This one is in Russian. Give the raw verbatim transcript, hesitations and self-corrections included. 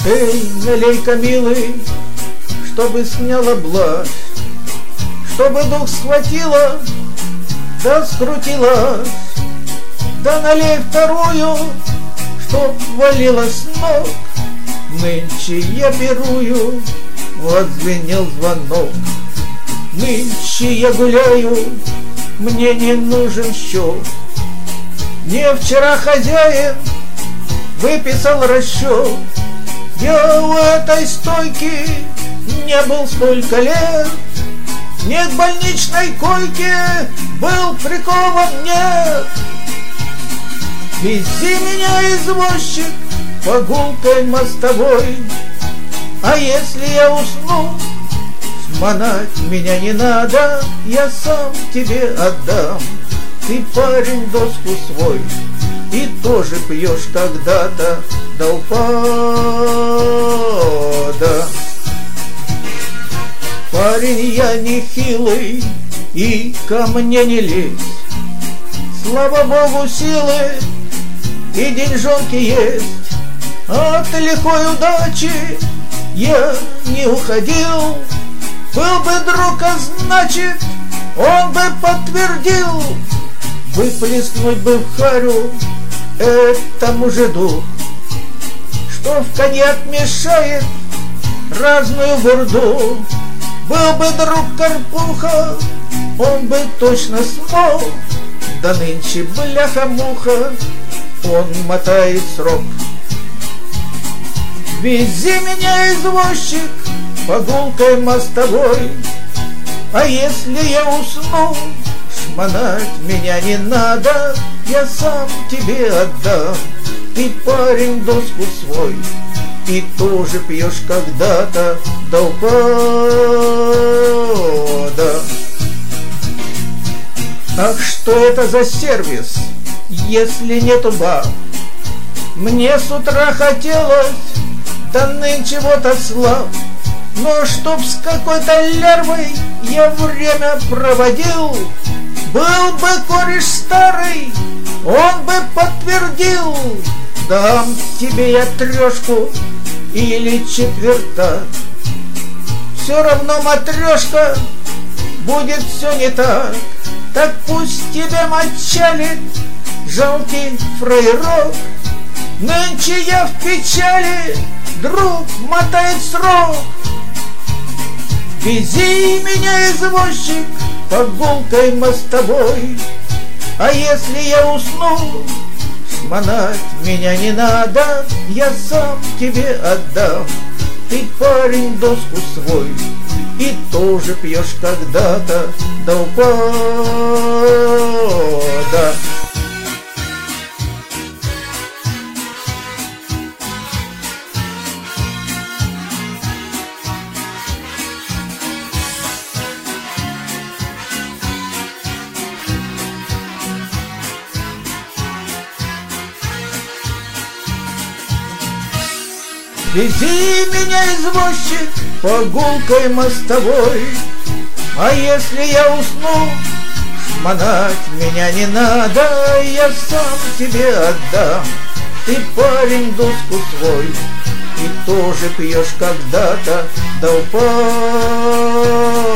Эй, налей-ка, милый, чтобы сняла блажь, чтобы дух схватила, да скрутилась. Да налей вторую, чтоб валилась с ног. Нынче я пирую, вот звенел звонок. Нынче я гуляю, мне не нужен счет. Мне вчера хозяин выписал расчет. Я у этой стойки не был столько лет. Не к больничной койке был прикован, нет. Вези меня, извозчик, по гулкой мостовой, а если я усну, шмонать меня не надо, я сам тебе отдам. Ты, парень, доску свой, и тоже пьешь когда-то до упада. Парень, я не хилый, и ко мне не лезь. Слава Богу, силы и деньжонки есть. От лихой удачи я не уходил. Был бы друг, а значит, он бы подтвердил. Выплеснуть бы в харю этому жиду, что в коньяк мешает разную бурду. Был бы друг Карпуха, он бы точно смог. Да нынче бляха-муха, он мотает срок. Вези меня, извозчик, по гулкой мостовой, а если я усну, шмонать меня не надо, я сам тебе отдам. Ты, парень, доску свой, и тоже пьешь когда-то до упада. Ах, что это за сервис, если нету баб? Мне с утра хотелось, да нынче вот ослаб. Но чтоб с какой-то лярвой я время проводил, был бы кореш старый, он бы подтвердил. Дам тебе я трешку или четвертак, все равно, матрешка, будет все не так. Так пусть тебе мочалит жалкий фраерок. Нынче я в печали, друг мотает срок. Вези меня, извозчик, по гулкой мостовой, а если я усну, шмонать меня не надо, я сам тебе отдам. Ты, парень, доску свой, и тоже пьешь когда-то до упада. Вези меня, извозчик, по гулкой мостовой, а если я усну, шмонать меня не надо, я сам тебе отдам. Ты, парень, доску свой, и тоже пьешь когда-то до упада.